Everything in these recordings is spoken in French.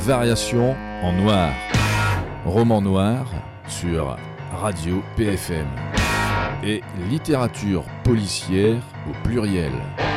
Variation en noir. Roman noir sur Radio PFM. Et littérature policière au pluriel.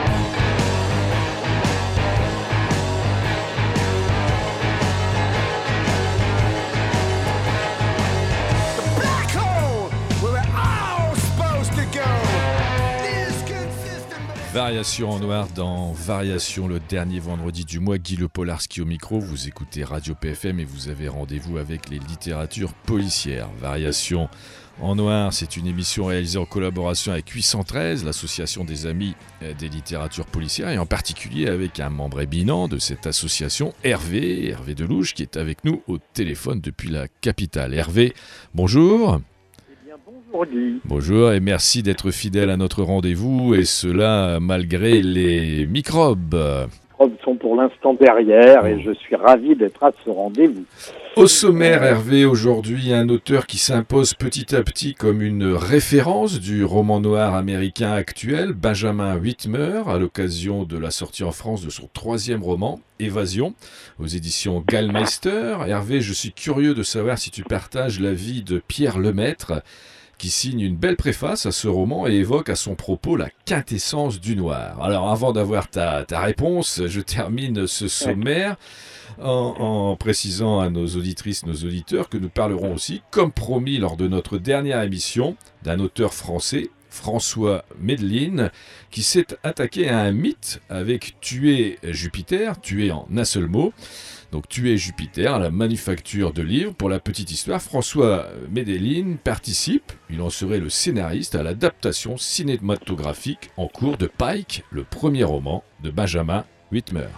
Variation en noir dans Variation, le dernier vendredi du mois. Guy Le Polarski au micro. Vous écoutez Radio PFM et vous avez rendez-vous avec les littératures policières. Variation en noir, c'est une émission réalisée en collaboration avec 813, l'association des amis des littératures policières, et en particulier avec un membre éminent de cette association, Hervé Delouche, qui est avec nous au téléphone depuis la capitale. Hervé, bonjour. Bonjour et merci d'être fidèle à notre rendez-vous, et cela malgré les microbes. Les microbes sont pour l'instant derrière et je suis ravi d'être à ce rendez-vous. Au sommaire, Hervé, aujourd'hui, un auteur qui s'impose petit à petit comme une référence du roman noir américain actuel, Benjamin Whitmer, à l'occasion de la sortie en France de son 3e roman, Évasion, aux éditions Gallmeister. Hervé, je suis curieux de savoir si tu partages l'avis de Pierre Lemaitre, qui signe une belle préface à ce roman et évoque à son propos la quintessence du noir. Alors avant d'avoir ta réponse, je termine ce sommaire en précisant à nos auditrices, nos auditeurs, que nous parlerons aussi, comme promis lors de notre dernière émission, d'un auteur français, François Medline, qui s'est attaqué à un mythe avec Tuer Jupiter, tuer en un seul mot. Donc Tuer Jupiter, la manufacture de livres. Pour la petite histoire, François Medline participe, il en serait le scénariste, à l'adaptation cinématographique en cours de Pike, le premier roman de Benjamin Whitmer.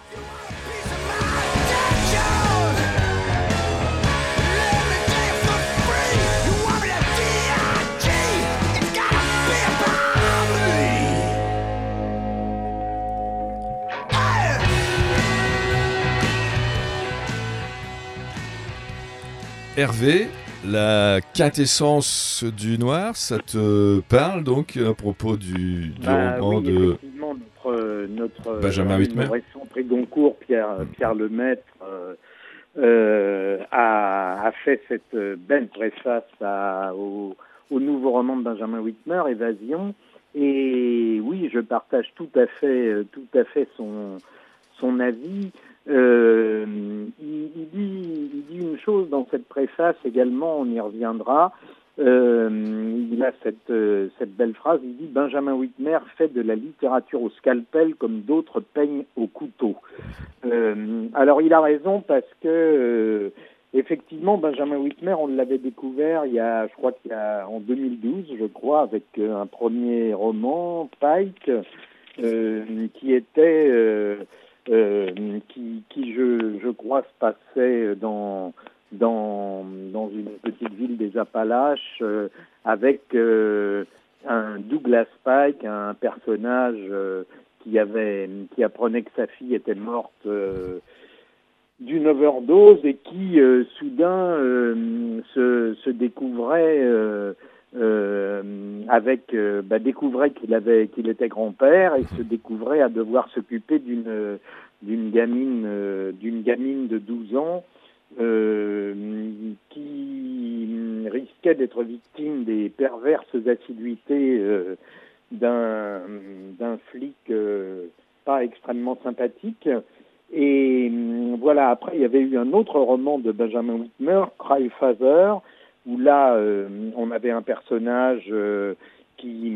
Hervé, la quintessence du noir, ça te parle donc à propos du roman oui, de notre Benjamin Whitmer. Récent prix Goncourt, Pierre Lemaitre, a fait cette belle préface au nouveau roman de Benjamin Whitmer, Évasion. Et oui, je partage tout à fait son avis. Il dit une chose dans cette préface également, on y reviendra. Il a cette belle phrase, il dit « Benjamin Whitmer fait de la littérature au scalpel comme d'autres peignent au couteau ». Alors il a raison parce que effectivement Benjamin Whitmer, on l'avait découvert en 2012, je crois, avec un premier roman, Pike, qui était qui je crois se passait dans une petite ville des Appalaches, avec un Douglas Pike, un personnage qui apprenait que sa fille était morte d'une overdose et qui soudain se découvrait découvrait qu'il était grand-père et se découvrait à devoir s'occuper d'une gamine de 12 ans qui risquait d'être victime des perverses assiduités d'un flic pas extrêmement sympathique. Et voilà, après il y avait eu un autre roman de Benjamin Whitmer, Cry Father, où là on avait un personnage qui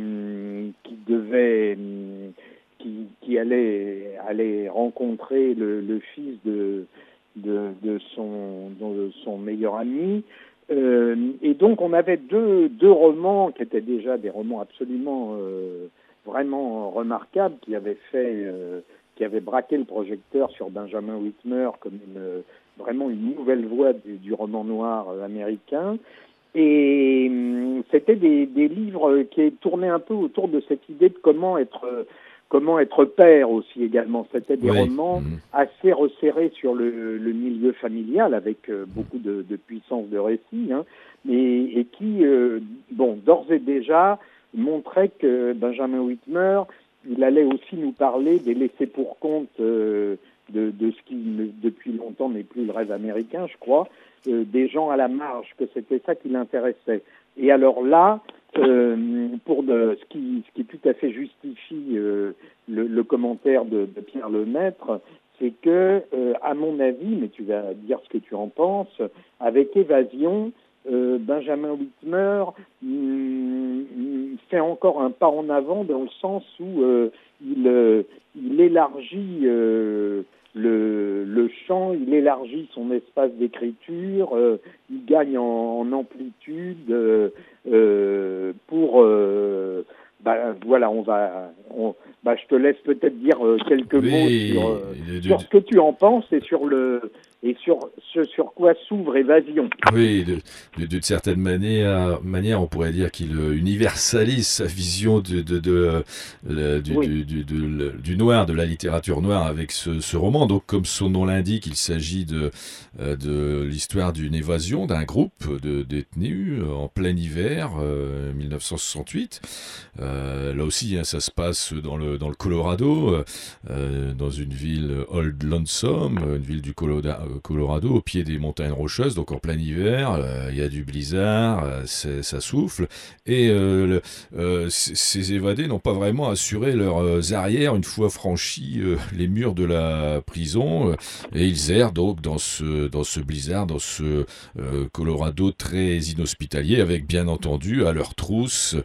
allait rencontrer le fils de son meilleur ami, et donc on avait deux romans qui étaient déjà des romans absolument vraiment remarquables, qui avaient braqué le projecteur sur Benjamin Whitmer comme vraiment une nouvelle voie du roman noir américain. Et c'était des livres qui tournaient un peu autour de cette idée de comment être père aussi également. C'était des romans assez resserrés sur le milieu familial, avec beaucoup de puissance de récit, et qui, d'ores et déjà, montraient que Benjamin Whitmer, il allait aussi nous parler des laissés pour compte de ce qui, depuis longtemps, n'est plus le rêve américain, je crois, des gens à la marge, que c'était ça qui l'intéressait. Et alors là, ce qui tout à fait justifie le commentaire de Pierre Lemaître, c'est que, à mon avis, mais tu vas dire ce que tu en penses, avec Évasion, Benjamin Whitmer fait encore un pas en avant dans le sens où il élargit le champ, il élargit son espace d'écriture, il gagne en amplitude pour voilà, je te laisse peut-être dire quelques mots sur ce que tu en penses et sur ce sur quoi s'ouvre Évasion. Oui, d'une certaine manière, on pourrait dire qu'il universalise sa vision du noir, de la littérature noire avec ce roman. Donc, comme son nom l'indique, il s'agit de l'histoire d'une évasion d'un groupe de détenus en plein hiver, 1968. Là aussi, ça se passe dans le Colorado, dans une ville Old Lonesome, une ville du Colorado, au pied des montagnes rocheuses, donc en plein hiver, il y a du blizzard, ça souffle, et ces évadés n'ont pas vraiment assuré leurs arrières une fois franchis les murs de la prison, et ils errent donc dans ce blizzard, dans ce Colorado très inhospitalier, avec bien entendu à leur trousse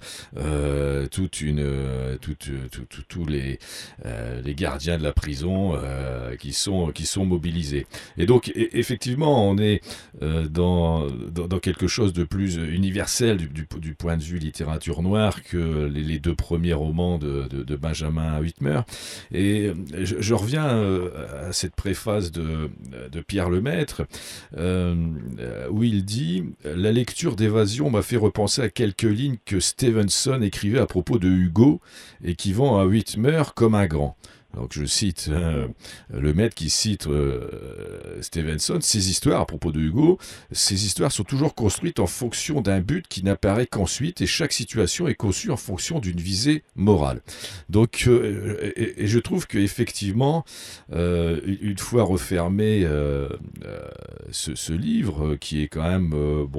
tous les gardiens de la prison qui sont mobilisés. Et donc effectivement, on est dans quelque chose de plus universel du point de vue littérature noire que les deux premiers romans de Benjamin Whitmer. Et je reviens à cette préface de Pierre Lemaître où il dit « La lecture d'Évasion m'a fait repenser à quelques lignes que Stevenson écrivait à propos de Hugo et qui vont à Whitmer comme un grand. » Donc je cite le maître qui cite Stevenson, ces histoires à propos de Hugo, ces histoires sont toujours construites en fonction d'un but qui n'apparaît qu'ensuite et chaque situation est conçue en fonction d'une visée morale. Donc et je trouve qu'effectivement une fois refermé ce livre qui est quand même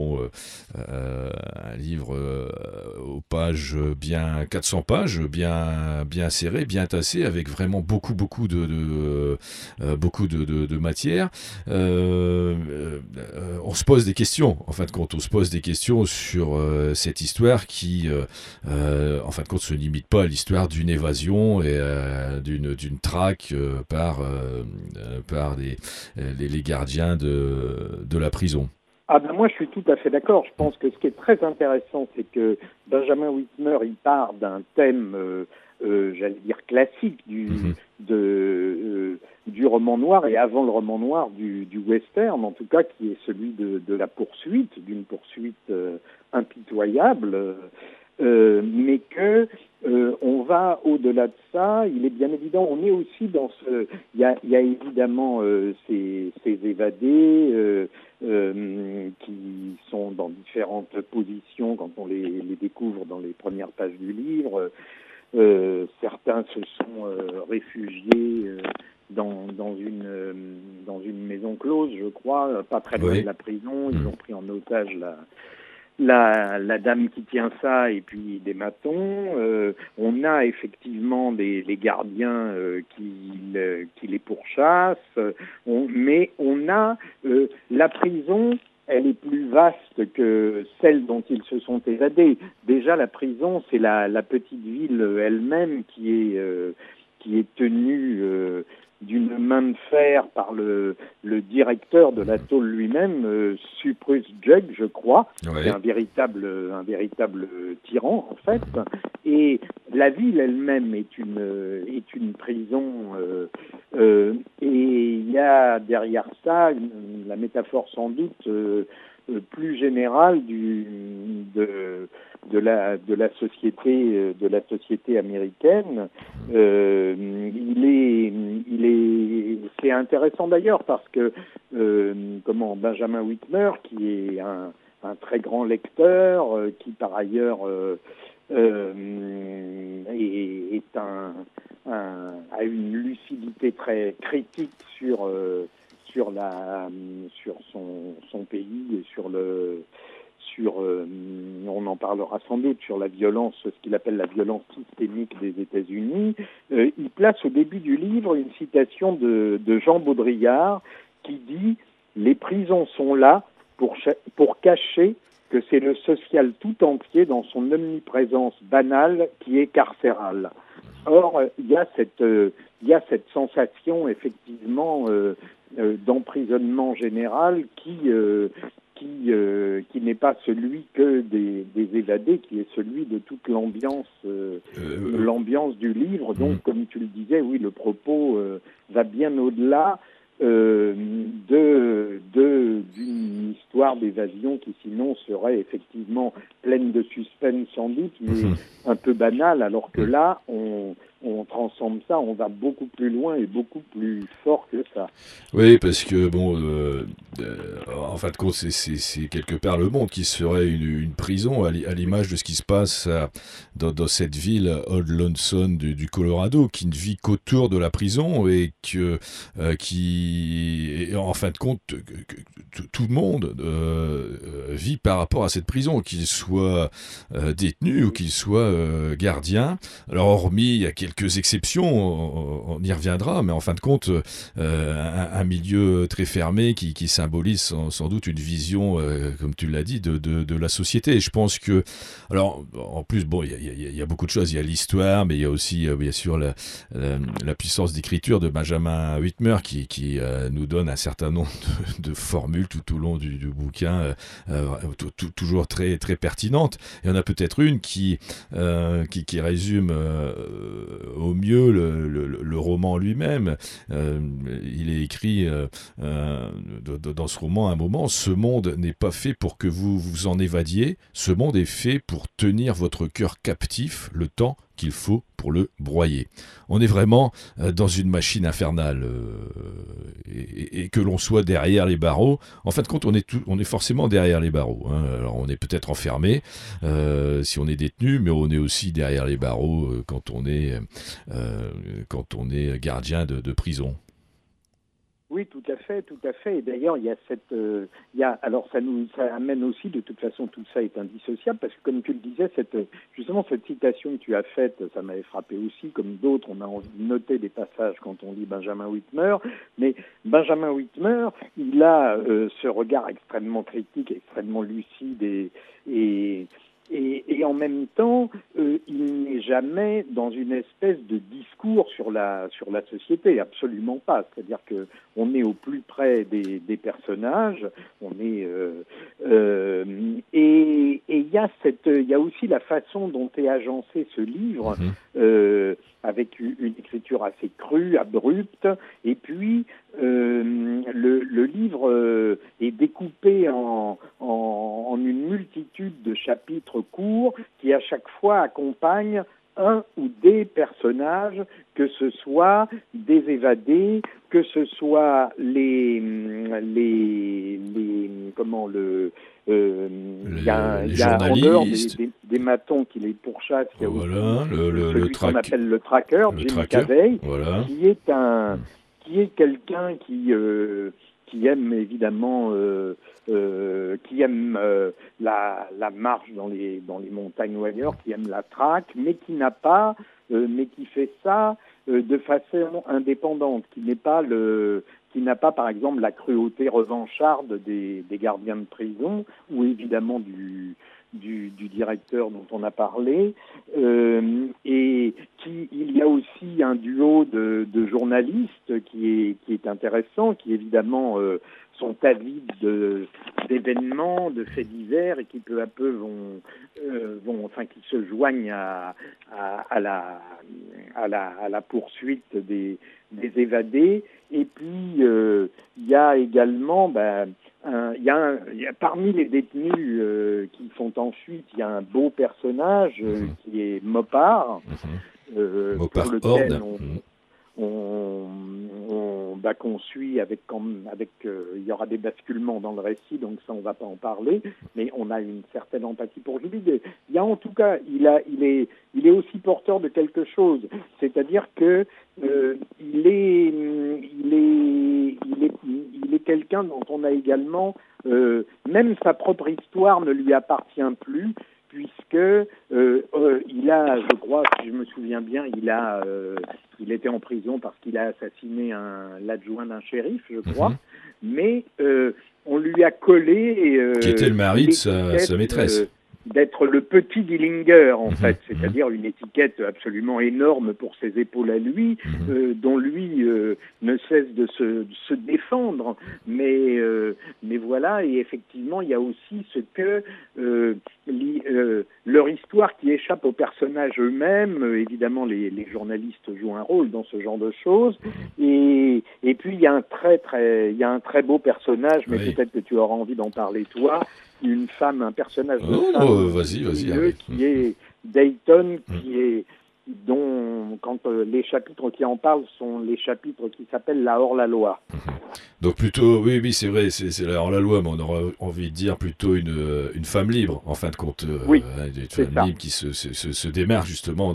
un livre aux pages 400 pages bien serré, bien tassé, avec vraiment beaucoup de matière. On se pose des questions, en fin de compte, sur cette histoire qui, en fin de compte, se limite pas à l'histoire d'une évasion et d'une traque par les gardiens de la prison. Ah ben moi je suis tout à fait d'accord. Je pense que ce qui est très intéressant, c'est que Benjamin Whitmer, il part d'un thème, j'allais dire classique du roman noir et avant le roman noir du western, en tout cas, qui est celui de la poursuite, d'une poursuite impitoyable, mais que on va au-delà de ça. Il est bien évident, on est aussi dans ce... Il y a évidemment ces évadés qui sont dans différentes positions quand on les découvre dans les premières pages du livre. Certains se sont réfugiés dans une maison close, je crois, pas très loin de la prison. Ils ont pris en otage la dame qui tient ça et puis des matons. On a effectivement les gardiens qui les pourchassent, mais on a la prison. Elle est plus vaste que celle dont ils se sont évadés. Déjà, la prison, c'est la petite ville elle-même qui est tenue d'une main de fer par le directeur de la tôle lui-même, Cyprus Jug, je crois. Ouais. C'est un véritable tyran, en fait. Et la ville elle-même est une prison. Et il y a derrière ça la métaphore sans doute plus générale de la société américaine. C'est intéressant d'ailleurs parce que Benjamin Whitmer, qui est un très grand lecteur, qui par ailleurs est a une lucidité très critique sur son pays et on en parlera sans doute, sur la violence, ce qu'il appelle la violence systémique des États-Unis. Il place au début du livre une citation de Jean Baudrillard qui dit « Les prisons sont là pour cacher que c'est le social tout entier dans son omniprésence banale qui est carcérale ». Or, il y a cette sensation effectivement d'emprisonnement général qui n'est pas celui que des évadés, qui est celui de toute l'ambiance du livre. Donc, comme tu le disais, oui, le propos va bien au-delà d'une histoire d'évasion qui sinon serait effectivement pleine de suspense sans doute, mais un peu banale, alors que là, on transcende ça, on va beaucoup plus loin et beaucoup plus fort que ça. Oui, parce que en fin de compte, c'est quelque part le monde qui serait une prison, à l'image de ce qui se passe dans cette ville, Old Lonesome du Colorado, qui ne vit qu'autour de la prison et qui, en fin de compte, tout le monde vit par rapport à cette prison, qu'il soit détenu ou qu'il soit gardien. Alors, hormis, il y a quelques exceptions, on y reviendra, mais en fin de compte, un milieu très fermé qui symbolise sans doute une vision, comme tu l'as dit, de la société. Et je pense que, alors, en plus, bon, il y a beaucoup de choses. Il y a l'histoire, mais il y a aussi, bien sûr, la puissance d'écriture de Benjamin Whitmer qui nous donne un certain nombre de formules tout au long du bouquin, toujours très, très pertinentes. Et on a peut-être une qui résume au mieux le roman lui-même. Il est écrit dans ce roman à un moment: ce monde n'est pas fait pour que vous vous en évadiez, ce monde est fait pour tenir votre cœur captif le temps qu'il faut pour le broyer. On est vraiment dans une machine infernale et que l'on soit derrière les barreaux. En fin de compte, on est forcément derrière les barreaux. Hein. Alors, on est peut-être enfermé si on est détenu, mais on est aussi derrière les barreaux quand on est gardien de prison. Oui, tout à fait. Et d'ailleurs, il y a alors ça amène aussi, de toute façon, tout ça est indissociable, parce que comme tu le disais, justement cette citation que tu as faite, ça m'avait frappé aussi, comme d'autres, on a envie de noter des passages quand on lit Benjamin Whitmer, mais Benjamin Whitmer, il a ce regard extrêmement critique, extrêmement lucide et en même temps, il n'est jamais dans une espèce de discours sur la société, absolument pas. C'est-à-dire que on est au plus près des personnages, on est et il y a aussi la façon dont est agencé ce livre, avec une écriture assez crue, abrupte, et puis le livre est découpé en une multitude de chapitres courts qui à chaque fois accompagnent un ou des personnages, que ce soit des évadés, que ce soit les en dehors des matons qui les pourchassent, il y a voilà, celui qu'on appelle le tracker, Jim Cavey, voilà. qui est quelqu'un qui aime évidemment qui aime la marche dans les montagnes ou ailleurs, qui aime la traque, mais qui fait ça de façon indépendante, qui n'a pas par exemple la cruauté revancharde des gardiens de prison, ou évidemment du directeur dont on a parlé, et il y a aussi un duo de journalistes qui est intéressant, qui évidemment sont avides d'événements, de faits divers, et qui peu à peu qui se joignent à la poursuite des évadés. Et puis il y a également parmi les détenus qui sont en fuite, il y a un beau personnage qui est Mopar, Mopar pour lequel qu'on suit il y aura des basculements dans le récit, donc ça on va pas en parler, mais on a une certaine empathie pour Julie. Il y a en tout cas, il est aussi porteur de quelque chose, c'est-à-dire que il est quelqu'un dont on a également, même sa propre histoire ne lui appartient plus, puisque il a, je crois, si je me souviens bien, il était en prison parce qu'il a assassiné l'adjoint d'un shérif, je crois, mais on lui a collé qui était le mari de sa maîtresse. D'être le petit Dillinger, en fait, c'est-à-dire une étiquette absolument énorme pour ses épaules à lui, dont lui ne cesse de se défendre. Mais voilà, et effectivement, il y a aussi ce que leur histoire qui échappe aux personnages eux-mêmes. Évidemment, les journalistes jouent un rôle dans ce genre de choses. Et puis, il y a un très beau personnage, mais peut-être que tu auras envie d'en parler toi, une femme, un personnage de femme vas-y. Qui est Dayton, dont quand les chapitres qui en parlent sont les chapitres qui s'appellent La hors-la-loi. Donc plutôt, oui, c'est vrai, c'est la hors-la-loi, mais on aurait envie de dire plutôt une femme libre, en fin de compte, une femme libre qui se démarre justement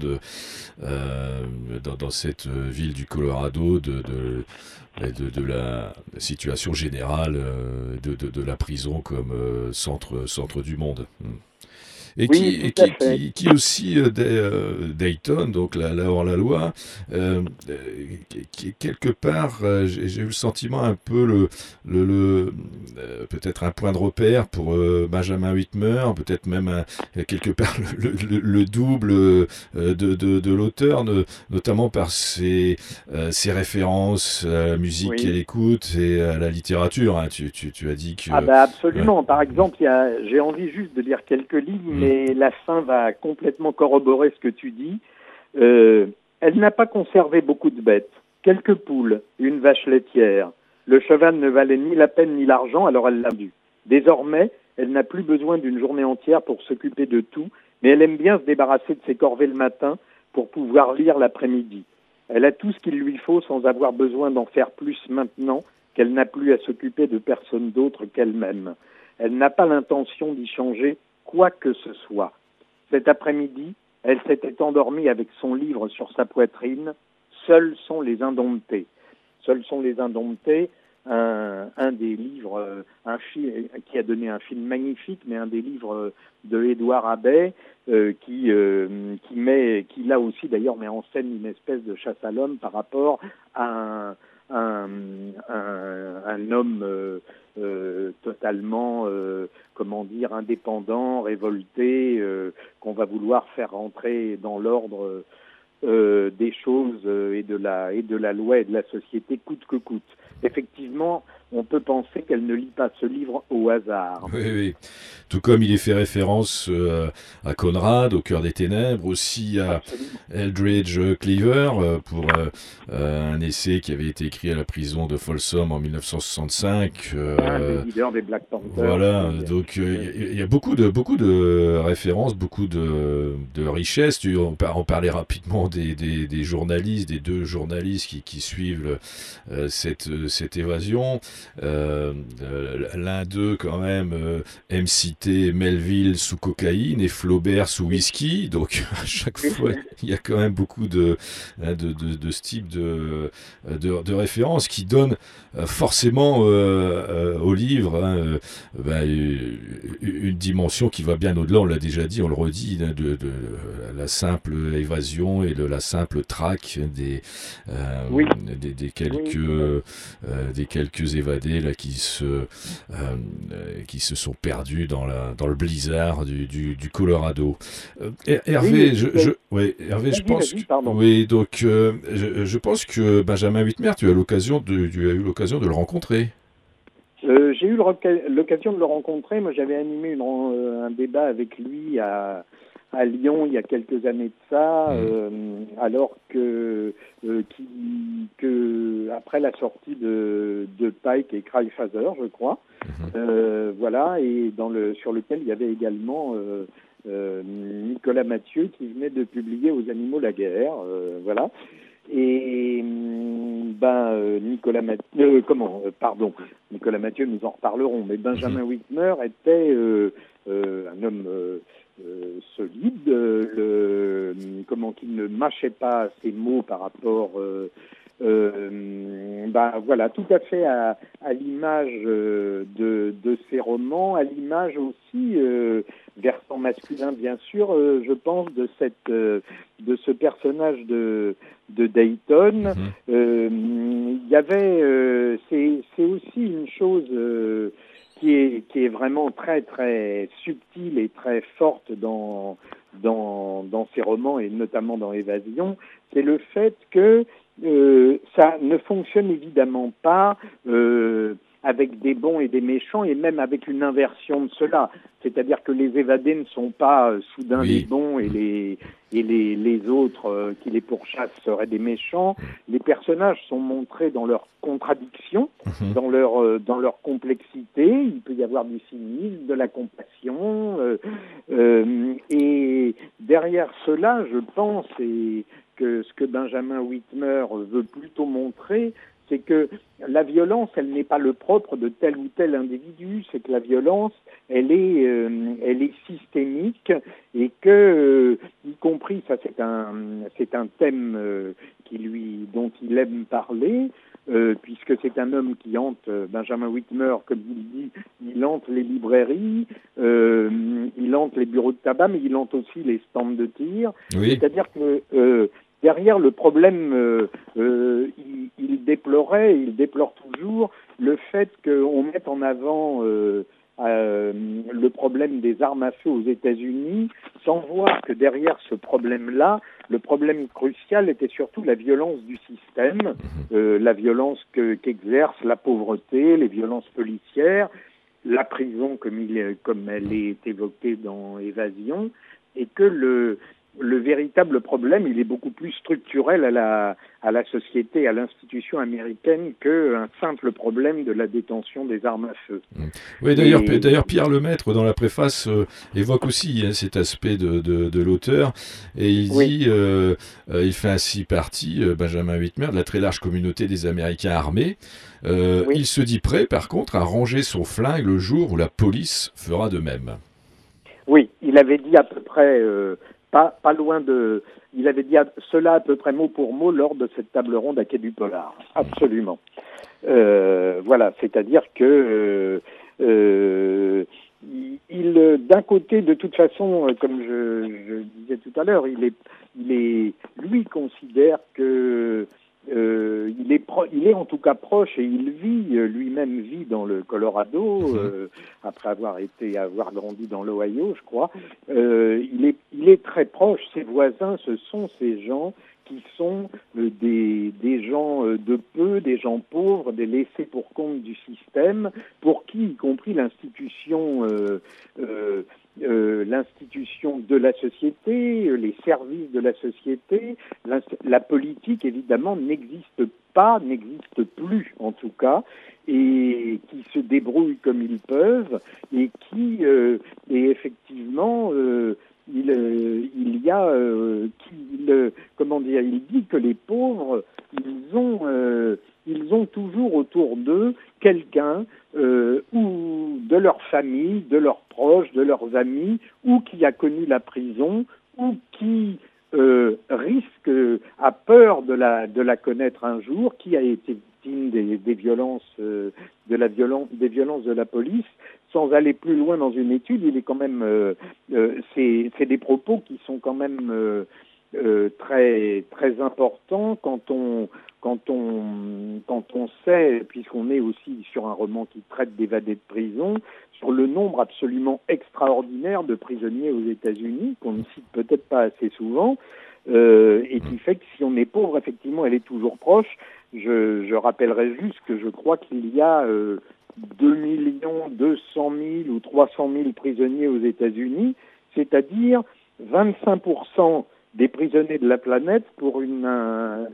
dans cette ville du Colorado de la situation générale de la prison comme centre du monde. Et qui aussi Dayton, donc la hors-la-loi, qui quelque part, j'ai eu le sentiment un peu peut-être un point de repère pour Benjamin Whitmer, peut-être même quelque part le double de l'auteur, notamment par ses références à la musique qu'elle écoute et à la littérature. Hein. Tu as dit que... absolument. Par exemple, j'ai envie juste de lire quelques lignes, mais la fin va complètement corroborer ce que tu dis. Elle n'a pas conservé beaucoup de bêtes. Quelques poules, une vache laitière. Le cheval ne valait ni la peine ni l'argent, alors elle l'a vendu. Désormais, elle n'a plus besoin d'une journée entière pour s'occuper de tout, mais elle aime bien se débarrasser de ses corvées le matin pour pouvoir lire l'après-midi. Elle a tout ce qu'il lui faut sans avoir besoin d'en faire plus maintenant qu'elle n'a plus à s'occuper de personne d'autre qu'elle-même. Elle n'a pas l'intention d'y changer quoi que ce soit. Cet après-midi, elle s'était endormie avec son livre sur sa poitrine. Seuls sont les indomptés. Seuls sont les indomptés, un des livres, qui a donné un film magnifique, mais un des livres de Édouard Abbey, qui là aussi d'ailleurs met en scène une espèce de chasse à l'homme par rapport à un homme totalement, indépendant, révolté, qu'on va vouloir faire rentrer dans l'ordre des choses et de la loi et de la société coûte que coûte. Effectivement, on peut penser qu'elle ne lit pas ce livre au hasard. Oui. Tout comme il est fait référence à Conrad, au cœur des ténèbres, aussi à Eldridge Cleaver, pour un essai qui avait été écrit à la prison de Folsom en 1965. Un des leaders des Black Panthers. Voilà, donc il y a beaucoup de références, beaucoup de richesses. On parlait rapidement des journalistes, des deux journalistes qui suivent cette évasion. L'un d'eux quand même aime citer Melville sous cocaïne et Flaubert sous whisky, donc à chaque fois il y a quand même beaucoup de ce type de références qui donnent forcément au livre une dimension qui va bien au-delà, on l'a déjà dit, on le redit, de la simple évasion et de la simple traque des quelques évadés là qui se sont perdus dans le blizzard du Colorado. Hervé, je pense je pense que Benjamin Whitmer, tu as eu l'occasion de le rencontrer. J'ai eu l'occasion de le rencontrer. Moi, j'avais animé un débat avec lui à Lyon il y a quelques années de ça, alors que après la sortie de Pike et Cryfather, je crois, voilà, et sur lequel il y avait également Nicolas Mathieu qui venait de publier Aux animaux la guerre, voilà. Et Nicolas Mathieu, nous en reparlerons, mais Benjamin Whitmer était un homme solide, qui ne mâchait pas ses mots par rapport voilà, tout à fait à l'image de ces romans, à l'image aussi, versant masculin bien sûr, je pense, de ce personnage de Dayton. Il y avait, c'est aussi une chose qui est vraiment très très subtile et très forte dans ces romans et notamment dans Évasion, c'est le fait que ça ne fonctionne évidemment pas avec des bons et des méchants, et même avec une inversion de cela. C'est-à-dire que les évadés ne sont pas soudain les bons et les autres qui les pourchassent seraient des méchants. Les personnages sont montrés dans leur contradiction, dans leur complexité. Il peut y avoir du cynisme, de la compassion, et derrière cela, je pense, et que ce que Benjamin Whitmer veut plutôt montrer, c'est que la violence, elle n'est pas le propre de tel ou tel individu, c'est que la violence, elle est systémique, et que, y compris, ça c'est un thème dont il aime parler, puisque c'est un homme qui hante, Benjamin Whitmer, comme il dit, il hante les librairies, il hante les bureaux de tabac, mais il hante aussi les stands de tir. Oui. C'est-à-dire que derrière le problème, il déplore toujours le fait qu'on mette en avant le problème des armes à feu aux États-Unis, sans voir que derrière ce problème-là, le problème crucial était surtout la violence du système, la violence qu'exerce la pauvreté, les violences policières, la prison comme elle est évoquée dans Évasion, et que le véritable problème, il est beaucoup plus structurel à la société, à l'institution américaine, qu'un simple problème de la détention des armes à feu. Oui, d'ailleurs Pierre Lemaître, dans la préface, évoque aussi cet aspect de l'auteur, et il dit, il fait ainsi partie, Benjamin Whitmer, de la très large communauté des Américains armés. Il se dit prêt, par contre, à ranger son flingue le jour où la police fera de même. Oui, il avait dit à peu près... Pas loin de... Il avait dit cela à peu près mot pour mot lors de cette table ronde à Quai du Polar. Absolument. Voilà, c'est-à-dire que d'un côté, de toute façon, comme je disais tout à l'heure, lui considère que il est en tout cas proche, et il lui-même vit dans le Colorado, après avoir grandi dans l'Ohio, je crois. Il est très proche. Ses voisins, ce sont ces gens qui sont des gens de peu, des gens pauvres, des laissés pour compte du système, pour qui, y compris l'institution de la société, les services de la société, la politique, évidemment, n'existe plus, en tout cas, et qui se débrouillent comme ils peuvent, et qui, et effectivement, il dit que les pauvres, ils ont toujours autour d'eux quelqu'un, ou de leur famille, de leurs proches, de leurs amis, ou qui a connu la prison, ou qui a peur de la connaître un jour, qui a été victime des violences de la police. Sans aller plus loin dans une étude, il est quand même, c'est des propos qui sont quand même très très importants quand on sait, puisqu'on est aussi sur un roman qui traite d'évadés de prison, sur le nombre absolument extraordinaire de prisonniers aux États-Unis, qu'on ne cite peut-être pas assez souvent, et qui fait que si on est pauvre, effectivement, elle est toujours proche. Je rappellerai juste que je crois qu'il y a 2 200 000 ou 300 000 prisonniers aux États-Unis, c'est-à-dire 25% des prisonniers de la planète pour un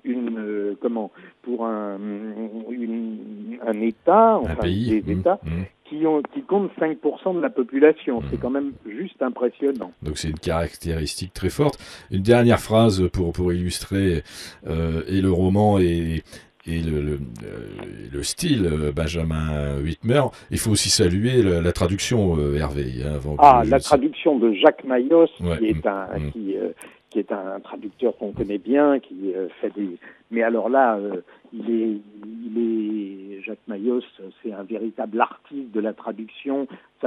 État, enfin un pays, des États qui comptent 5% de la population. C'est quand même juste impressionnant. Donc c'est une caractéristique très forte. Une dernière phrase pour illustrer, et le roman est le style Benjamin Whitmer. Il faut aussi saluer la traduction, Hervé. Avant la traduction de Jacques Mayos, ouais. qui est un traducteur qu'on connaît bien, qui fait des... Mais alors là, Jacques Mayos, c'est un véritable artiste de la traduction.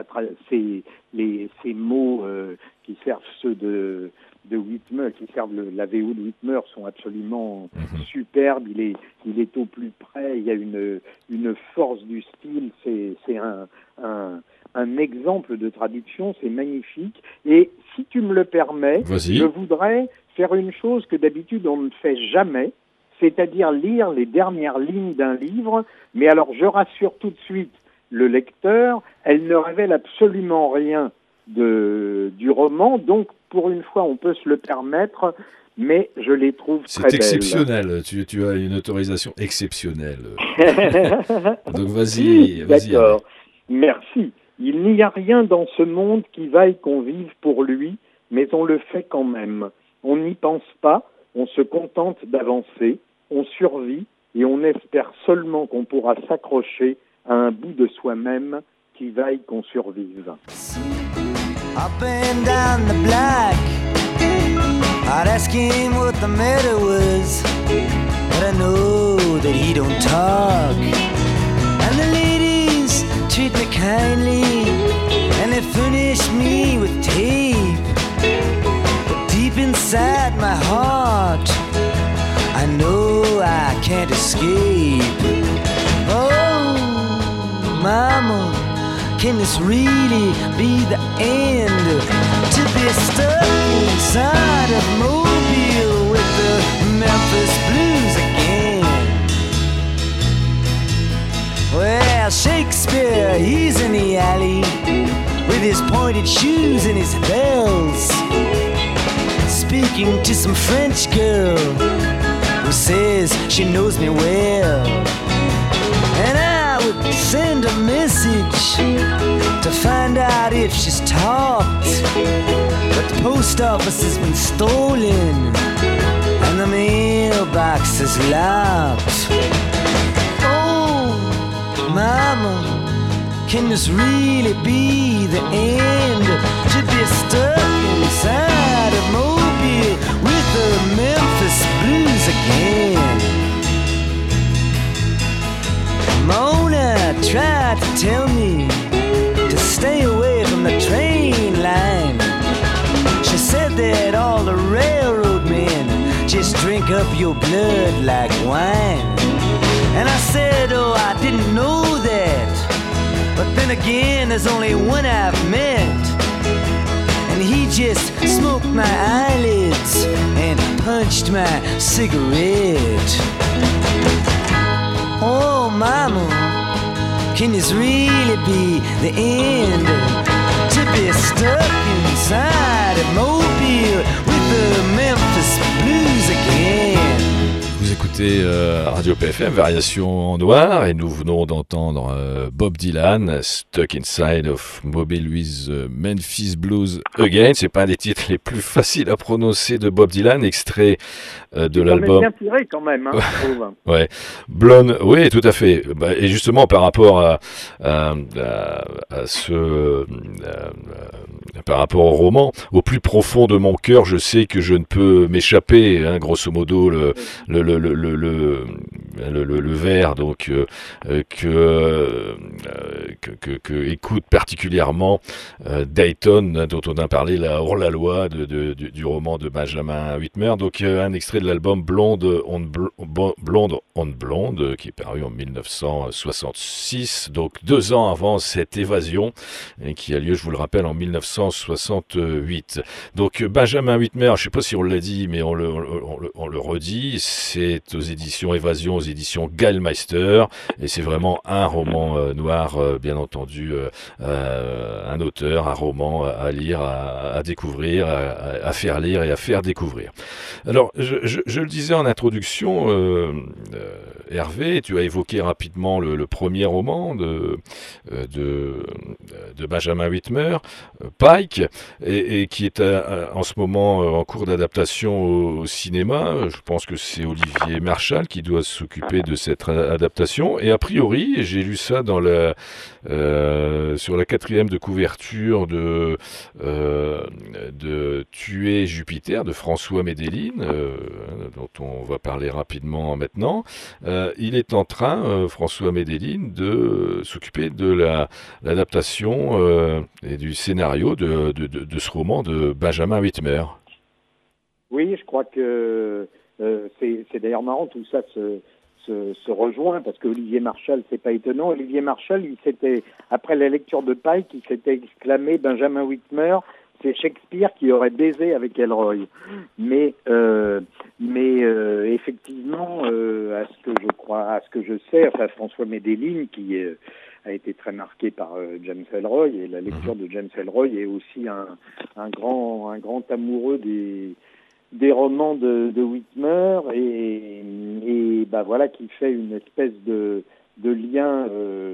Ces mots qui servent ceux de Whitmer, qui servent la VO de Whitmer, sont absolument superbes. Il est au plus près. Il y a une force du style. C'est un exemple de traduction. C'est magnifique. Et si tu me le permets, je voudrais faire une chose que d'habitude on ne fait jamais, c'est-à-dire lire les dernières lignes d'un livre. Mais alors, je rassure tout de suite le lecteur, elle ne révèle absolument rien du roman, donc pour une fois on peut se le permettre, mais je les trouve très belles. C'est exceptionnel, tu as une autorisation exceptionnelle. Donc vas-y. D'accord, merci. Il n'y a rien dans ce monde qui vaille qu'on vive pour lui, mais on le fait quand même. On n'y pense pas, on se contente d'avancer, on survit et on espère seulement qu'on pourra s'accrocher à un bout de soi-même qui vaille qu'on survive. Up and down the block, I'd ask him what the matter was, but I know that he don't talk. And the ladies treat me kindly, and they furnish me with tape. But deep inside my heart, I know I can't escape. Oh, Mama, can this really be the end? To be stuck inside of Mobile with the Memphis Blues again. Well, Shakespeare, he's in the alley with his pointed shoes and his bells, speaking to some French girl who says she knows me well. And I would send a message to find out if she's talked, but the post office has been stolen and the mailbox is locked. Oh, Mama, can this really be the end? To be stuck inside of Mobile with the Memphis Blues again. Mona tried to tell me to stay away from the train line. She said that all the railroad men just drink up your blood like wine. And I said, oh, I didn't know that. But then again, there's only one I've met, and he just smoked my eyelids and punched my cigarette. Oh, Mama, can this really be the end? To be stuck inside of Mobile with the Memphis Blues again. Vous écoutez Radio PFM, Variation en Noir, et nous venons d'entendre Bob Dylan, Stuck Inside of Mobile with Memphis Blues Again. C'est pas un des titres les plus faciles à prononcer de Bob Dylan, extrait de l'album. Bien tiré quand même, hein, je trouve. Ouais, Blonde, oui, tout à fait. Et justement, par rapport à par rapport au roman, au plus profond de mon cœur, je sais que je ne peux m'échapper, hein, grosso modo, le vers, donc que écoute particulièrement Dayton, dont on a parlé, la hors-la-loi du roman de Benjamin Whitmer. Donc un extrait de l'album Blonde on Blonde, qui est paru en 1966, donc 2 ans avant cette évasion, et qui a lieu, je vous le rappelle, en 1968. Donc Benjamin Whitmer, je ne sais pas si on l'a dit, mais on le redit, c'est aux éditions Évasion, aux éditions Gallmeister, et c'est vraiment un roman noir, bien entendu, un auteur, un roman à lire, à découvrir, à faire lire et à faire découvrir. Alors, je le disais en introduction, Hervé, tu as évoqué rapidement le premier roman de Benjamin Whitmer, Pike, et qui est en ce moment en cours d'adaptation au cinéma. Je pense que c'est Olivier Marchal qui doit s'occuper de cette adaptation. Et a priori, j'ai lu ça sur la 4e de couverture de Tuer Jupiter de François Medellín, dont on va parler rapidement maintenant. Il est en train, François Medellín, de s'occuper de l'adaptation et du scénario de ce roman de Benjamin Whitmer. Oui, je crois que c'est d'ailleurs marrant, tout ça se rejoint, parce que Olivier Marchal, c'est pas étonnant. Olivier Marchal, après la lecture de Pike, il s'était exclamé: Benjamin Whitmer, c'est Shakespeare qui aurait baisé avec Elroy. Mais effectivement, à ce que je sais, enfin François Medellín, qui a été très marqué par James Ellroy, et la lecture de James Ellroy est aussi un grand amoureux des romans de Whitmer, et bah voilà, qui fait une espèce de lien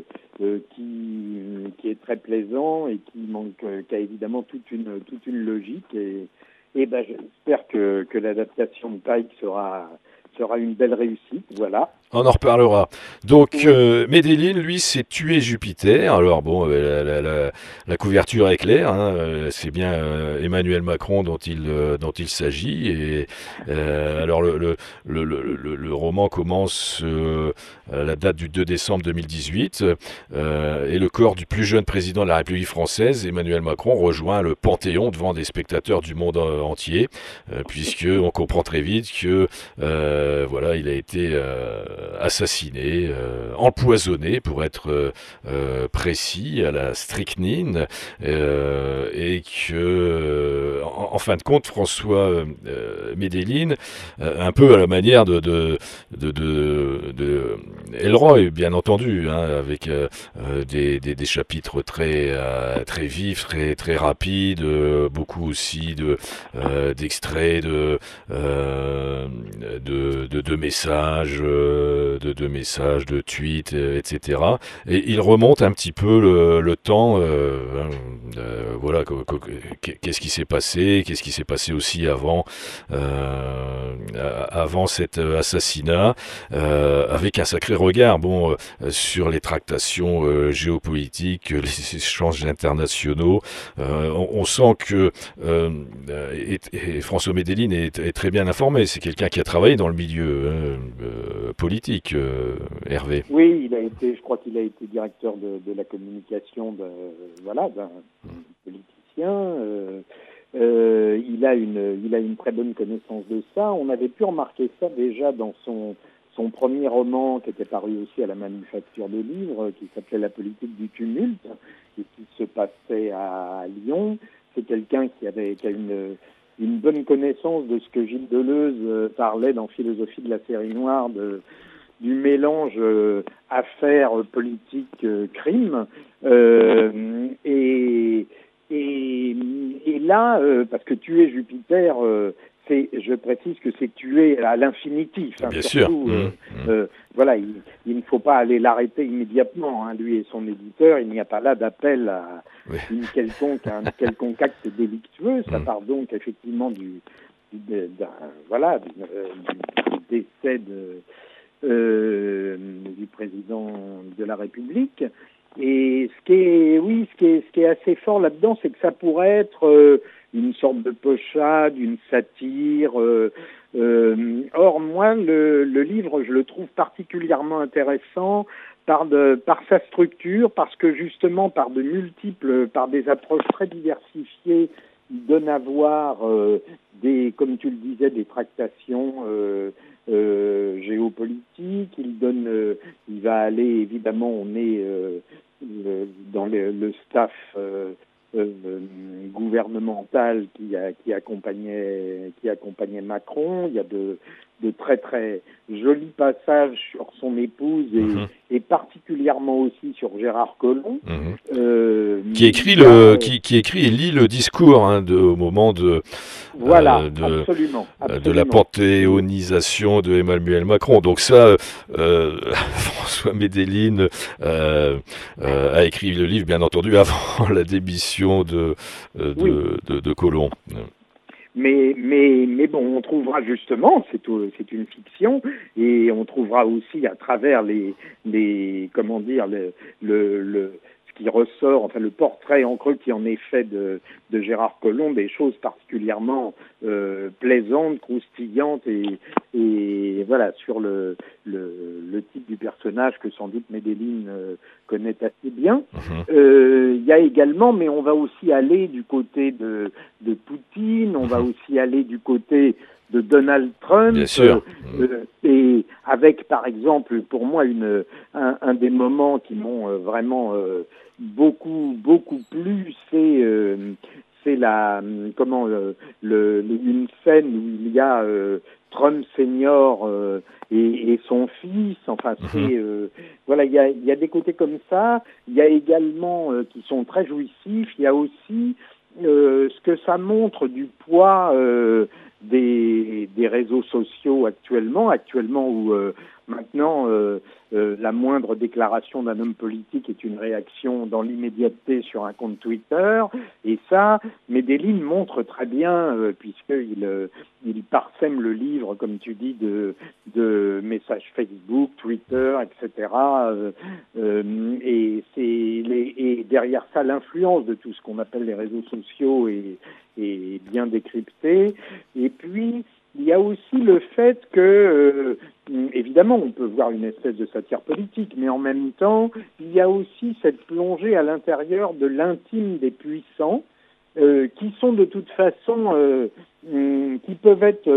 qui est très plaisant et qui a évidemment toute une logique, et bah, j'espère que l'adaptation de Pike sera une belle réussite, voilà. On en reparlera. Donc, Medellín, lui, c'est Tuer Jupiter. Alors bon, la couverture est claire, hein, c'est bien Emmanuel Macron dont il s'agit. Et alors le roman commence à la date du 2 décembre 2018, et le corps du plus jeune président de la République française, Emmanuel Macron, rejoint le Panthéon devant des spectateurs du monde entier, puisque on comprend très vite que voilà, il a été assassiné, empoisonné pour être précis, à la strychnine, et que en fin de compte, François Medellín, un peu à la manière de Ellroy, bien entendu, hein, avec des chapitres très vifs, très rapides, beaucoup aussi d'extraits de messages, de tweets, etc. Et il remonte un petit peu le temps, voilà, qu'est-ce qui s'est passé aussi avant cet assassinat, avec un sacré regard, sur les tractations géopolitiques, les échanges internationaux. On sent que et François Medellín est très bien informé. C'est quelqu'un qui a travaillé dans le milieu politique, Hervé. Oui, je crois qu'il a été directeur de la communication d'un politicien. Il a une très bonne connaissance de ça. On avait pu remarquer ça déjà dans son premier roman, qui était paru aussi à la Manufacture de Livres, qui s'appelait La politique du tumulte, et qui se passait à Lyon. C'est quelqu'un qui a une bonne connaissance de ce que Gilles Deleuze parlait dans Philosophie de la série noire, du mélange affaires, politique, crime. Et là, parce que tuer Jupiter, je précise que c'est tuer à l'infinitif. Hein, bien surtout, sûr. Voilà, il ne faut pas aller l'arrêter immédiatement. Hein, lui et son éditeur, il n'y a pas là d'appel à un quelconque acte délictueux. Ça part donc effectivement du décès du président de la République. Et ce qui est assez fort là-dedans, c'est que ça pourrait être une sorte de pochade, une satire. Or, moi, le livre, je le trouve particulièrement intéressant par sa structure, parce que justement, par des approches très diversifiées, il donne à voir comme tu le disais, des tractations géopolitiques. Il va aller, évidemment, on est dans le staff gouvernemental qui accompagnait Macron. Il y a très très jolis passages sur son épouse et particulièrement aussi sur Gérard Collomb. Qui écrit qui écrit et lit le discours au moment de absolument. De la panthéonisation de Emmanuel Macron. Donc ça, François Medellín a écrit le livre, bien entendu, avant la démission de Collomb. Mais bon, on trouvera justement, c'est une fiction, et on trouvera aussi à travers ce qui ressort, enfin le portrait en creux qui en est fait de Gérard Collomb, des choses particulièrement plaisantes, croustillantes et voilà, sur le type du personnage que sans doute Medellín connaît assez bien. Il y a également, mais on va aussi aller du côté de Poutine, on va aussi aller du côté de Donald Trump, bien sûr. Et avec par exemple pour moi un des moments qui m'ont vraiment beaucoup plu, c'est une scène où il y a Trump senior et son fils. Enfin, voilà, il y a des côtés comme ça. Il y a également qui sont très jouissifs. Il y a aussi ce que ça montre du poids des réseaux sociaux actuellement où maintenant la moindre déclaration d'un homme politique est une réaction dans l'immédiateté sur un compte Twitter, et ça, Medellín montre très bien, puisqu'il parsème le livre, comme tu dis, de messages Facebook, Twitter, etc. Et derrière ça, l'influence de tout ce qu'on appelle les réseaux sociaux est bien décryptée. Et puis, il y a aussi le fait que, évidemment, on peut voir une espèce de satire politique, mais en même temps, il y a aussi cette plongée à l'intérieur de l'intime des puissants, qui sont de toute façon, qui peuvent être,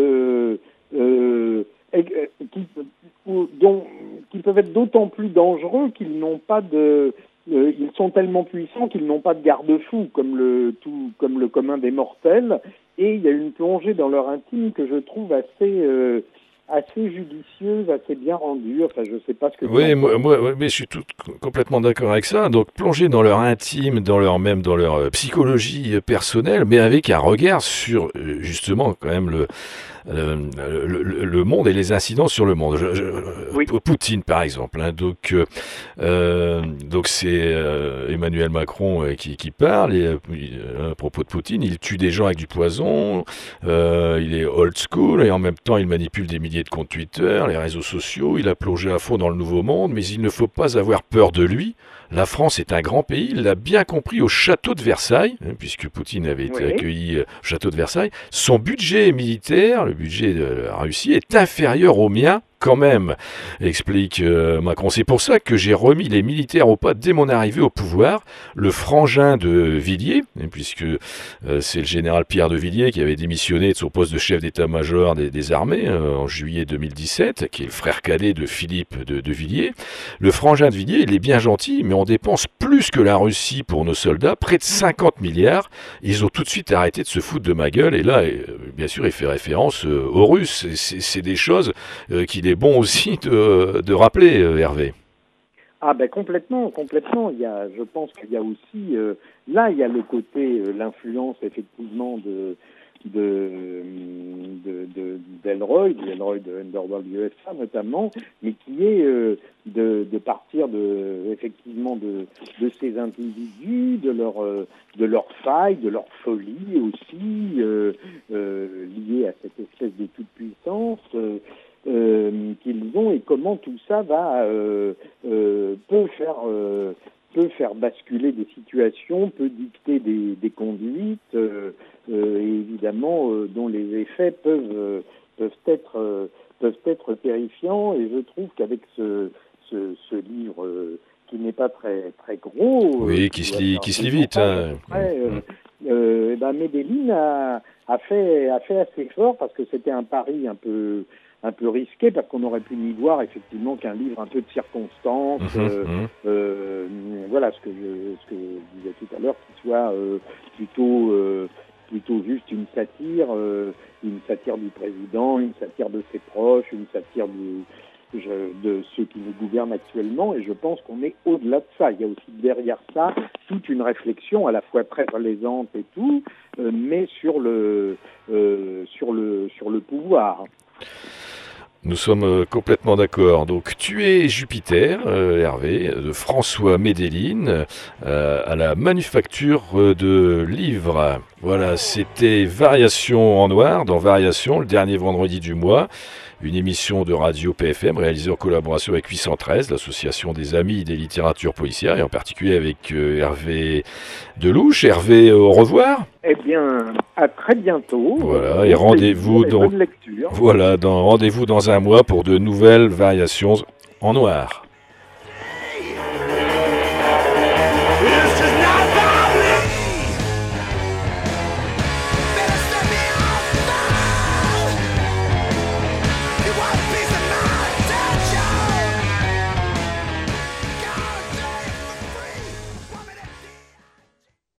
qui peuvent être d'autant plus dangereux qu'ils n'ont pas ils sont tellement puissants qu'ils n'ont pas de garde-fou, comme le commun des mortels, et il y a une plongée dans leur intime que je trouve assez judicieuse, assez bien rendue. Enfin, je sais pas ce que. Oui, mais je suis complètement d'accord avec ça. Donc, plonger dans leur intime, dans leur psychologie personnelle, mais avec un regard sur justement quand même le monde et les incidents sur le monde. Oui. Poutine, par exemple. Donc c'est Emmanuel Macron qui parle, et à propos de Poutine, il tue des gens avec du poison, il est old school, et en même temps il manipule des milliers de comptes Twitter, les réseaux sociaux, il a plongé à fond dans le nouveau monde, mais il ne faut pas avoir peur de lui. La France est un grand pays, il l'a bien compris au château de Versailles, puisque Poutine avait été accueilli au château de Versailles. Son budget militaire, le budget de la Russie, est inférieur au mien quand même, explique Macron. C'est pour ça que j'ai remis les militaires au pas dès mon arrivée au pouvoir. Le frangin de Villiers, puisque c'est le général Pierre de Villiers qui avait démissionné de son poste de chef d'état-major des armées en juillet 2017, qui est le frère cadet de Philippe de Villiers. Le frangin de Villiers, il est bien gentil, mais on dépense plus que la Russie pour nos soldats, près de 50 milliards. Ils ont tout de suite arrêté de se foutre de ma gueule, et là, bien sûr, il fait référence aux Russes. C'est des choses qu'il est bon aussi de rappeler, Hervé. Ah ben complètement. Je pense qu'il y a aussi là il y a le côté l'influence effectivement d'Elroy de Underworld USA notamment, mais qui est de partir effectivement de ces individus, de leur faille, de leur folie aussi liée à cette espèce de toute puissance qu'ils ont, et comment tout ça peut faire basculer des situations, peut dicter des conduites, et évidemment dont les effets peuvent être terrifiants. Et je trouve qu'avec ce livre qui n'est pas très très gros, oui, qui se lit vite, Medellín a fait assez fort, parce que c'était un pari un peu risqué, parce qu'on aurait pu n'y voir effectivement qu'un livre un peu de circonstance, voilà, ce que je disais tout à l'heure, qui soit plutôt juste une satire du président, une satire de ses proches, une satire de ceux qui nous gouvernent actuellement, et je pense qu'on est au-delà de ça. Il y a aussi derrière ça toute une réflexion, à la fois très plaisante et tout, mais sur le pouvoir. Nous sommes complètement d'accord. Donc, Tu es Jupiter, Hervé, de François Medellin, à la Manufacture de Livres. Voilà, c'était Variation en noir, dans Variation, le dernier vendredi du mois. Une émission de radio PFM réalisée en collaboration avec 813, l'association des amis des littératures policières, et en particulier avec Hervé Delouche. Hervé, au revoir. Eh bien, à très bientôt. Voilà, et rendez-vous donc. Bonne lecture. Voilà, rendez-vous dans un mois pour de nouvelles variations en noir.